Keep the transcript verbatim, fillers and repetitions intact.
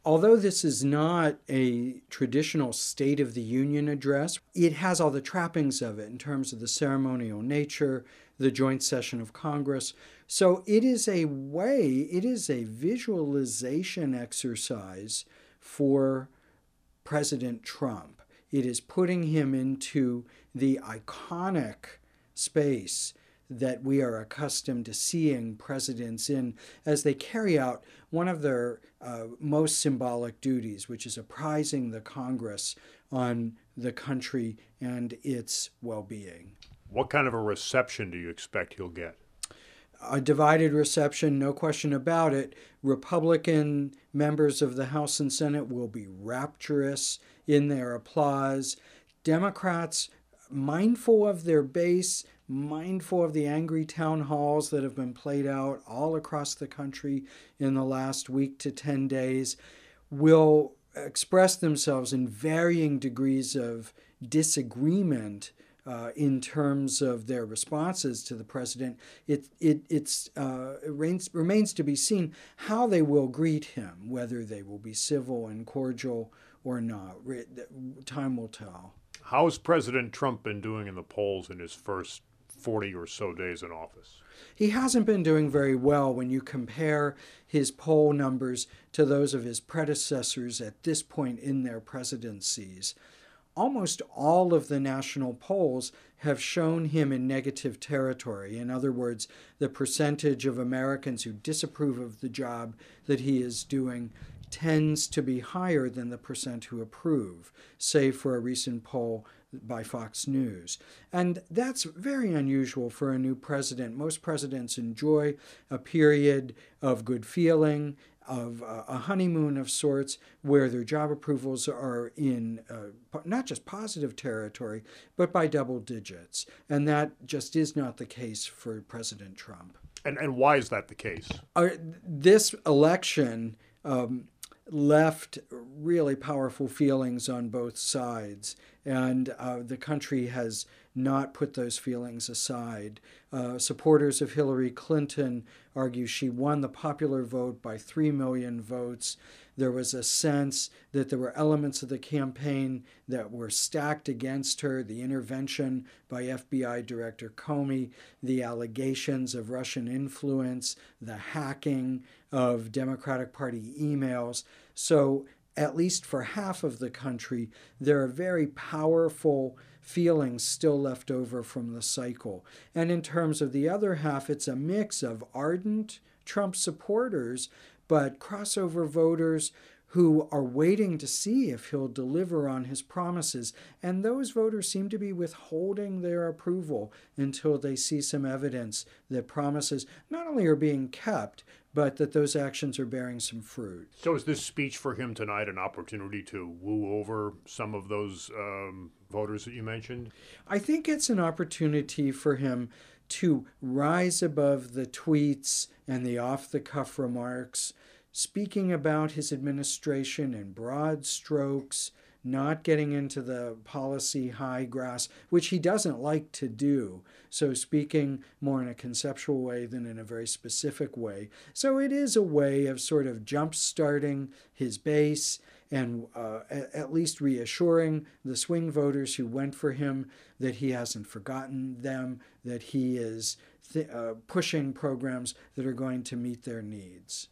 Although this is not a traditional State of the Union address, it has all the trappings of it in terms of the ceremonial nature, the joint session of Congress. So it is a way, it is a visualization exercise for President Trump. It is putting him into the iconic space that we are accustomed to seeing presidents in as they carry out one of their uh, most symbolic duties, which is apprising the Congress on the country and its well-being. What kind of a reception do you expect he'll get? A divided reception, no question about it. Republican members of the House and Senate will be rapturous in their applause. Democrats, mindful of their base, mindful of the angry town halls that have been played out all across the country in the last week to ten days, will express themselves in varying degrees of disagreement uh, in terms of their responses to the president. It, it, it's, uh, it remains, remains to be seen how they will greet him, whether they will be civil and cordial or not. Time will tell. How's President Trump been doing in the polls in his first forty or so days in office? He hasn't been doing very well when you compare his poll numbers to those of his predecessors at this point in their presidencies. Almost all of the national polls have shown him in negative territory. In other words, the percentage of Americans who disapprove of the job that he is doing tends to be higher than the percent who approve, say for a recent poll by Fox News. And that's very unusual for a new president. Most presidents enjoy a period of good feeling, of a honeymoon of sorts, where their job approvals are in uh, not just positive territory, but by double digits. And that just is not the case for President Trump. And, and why is that the case? Uh, this election um, left really powerful feelings on both sides, and uh, the country has not put those feelings aside. Uh, supporters of Hillary Clinton argue she won the popular vote by three million votes. There was a sense that there were elements of the campaign that were stacked against her: the intervention by F B I Director Comey, the allegations of Russian influence, the hacking of Democratic Party emails. So at least for half of the country, there are very powerful feelings still left over from the cycle. And in terms of the other half, it's a mix of ardent Trump supporters, but crossover voters who are waiting to see if he'll deliver on his promises. And those voters seem to be withholding their approval until they see some evidence that promises not only are being kept, but that those actions are bearing some fruit. So is this speech for him tonight an opportunity to woo over some of those um, voters that you mentioned? I think it's an opportunity for him to rise above the tweets and the off-the-cuff remarks, speaking about his administration in broad strokes, not getting into the policy high grass, which he doesn't like to do. So speaking more in a conceptual way than in a very specific way. So it is a way of sort of jump-starting his base and uh, at least reassuring the swing voters who went for him that he hasn't forgotten them, that he is th- uh, pushing programs that are going to meet their needs.